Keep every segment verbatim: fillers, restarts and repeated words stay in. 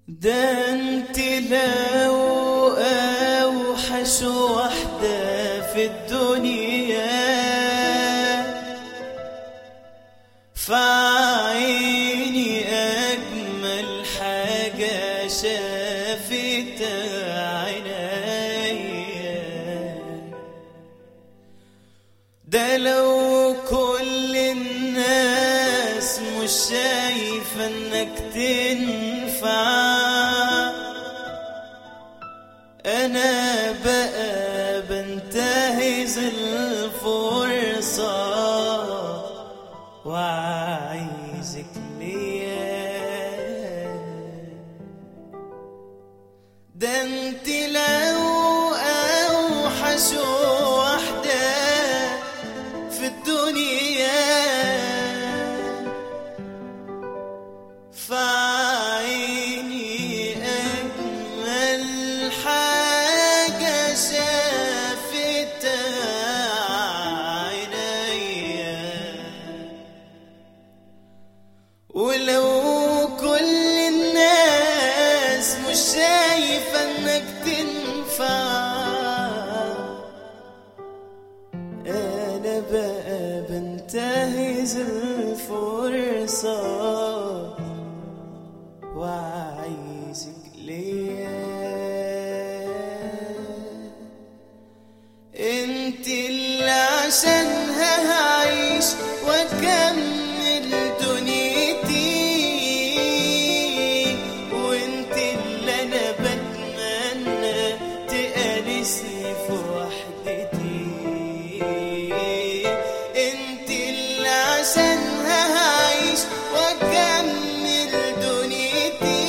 ده انت لو اوحش وحدة في الدنيا، فعيني اجمل حاجة شافتها عينيا. ده لو كل الناس مش شايفة انك تنفع، أنا بقى بنتهز الفرصة وعايزك ليا. ده انت لو أوحش وحدة في الدنيا، فعيني أجمل حاجة شافتها عينيا. ولو كل الناس مش شايفة انك تنفع، أنا بقى بنتهز الفرصة وعايزك ليا. انت اللي عشانها هعيش واكمل دنيتي، وانت اللي انا بتمنى تقالسني في وحدتي. انت اللي عشانها هعيش واكمل دنيتي،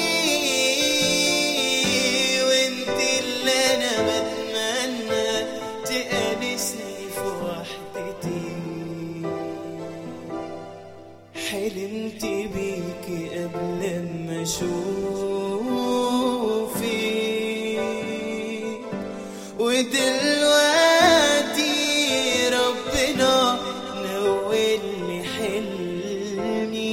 وانت اللي انا بتمنى تقالسني في وحدتي. حلمت بيكي قبل ما اشوفك، ودلوقتي ربنا نولي حلمي.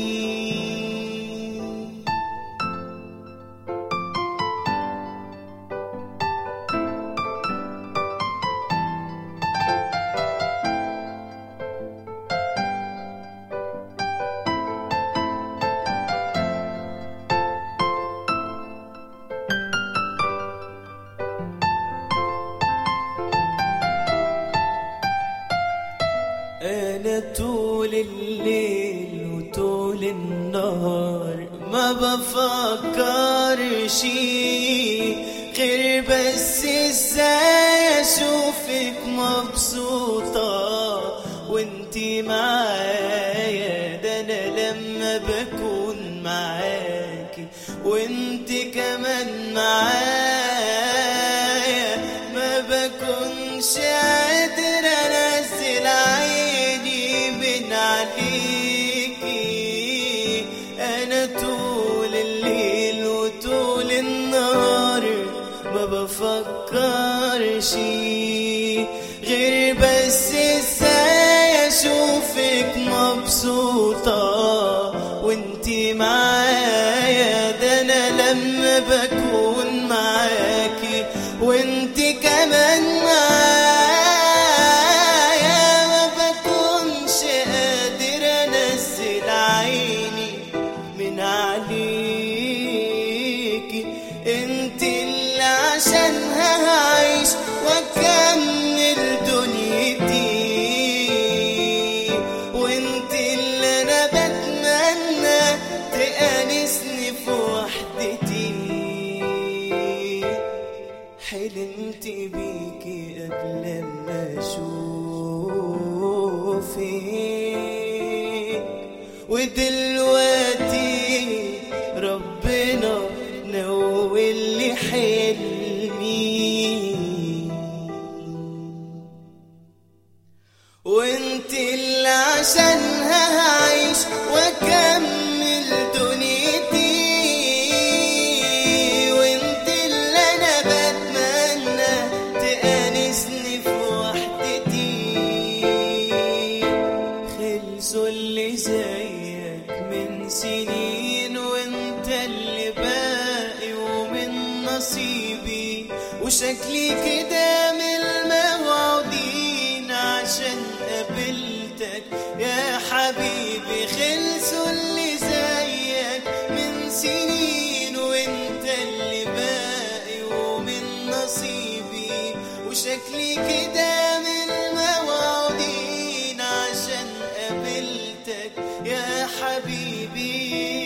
أنا طول الليل وطول النهار ما بفكرش غير بس ازاي اشوفك مبسوطة وانتي معايا. ده انا لما بكون معاكي وانتي كمان معايا ما بكونش قادر انزل عيني من عليكي. انا طول الليل وطول النهار ما بفكرش غير بس ازاي اشوفك مبسوطة وانتي معايا. ده انا لما بكون معاكي وانتي كمان معايا ما بكونش قادر انزل عيني من عليكي. انتي اللي عشانها هعيش واكمل دنيتي، وانتي اللي انا بتمنى تقانسني في وحدتي. حلمت بيكي قبل ما اشوفك، ودلوقتي ربنا نولي حلمي. وانت اللي عشانها هعيش واكمل دنيتي، وانت اللي انا بتمنى تقانسني في وحدتي. خلصوا اللي زيك نصيبي، وشكلي كده من الموعودين عشان قابلتك يا حبيبي. خلصوا اللي زيك من سنين وانت اللي باقي ومن نصيبي، وشكلي كده من الموعودين عشان قابلتك يا حبيبي.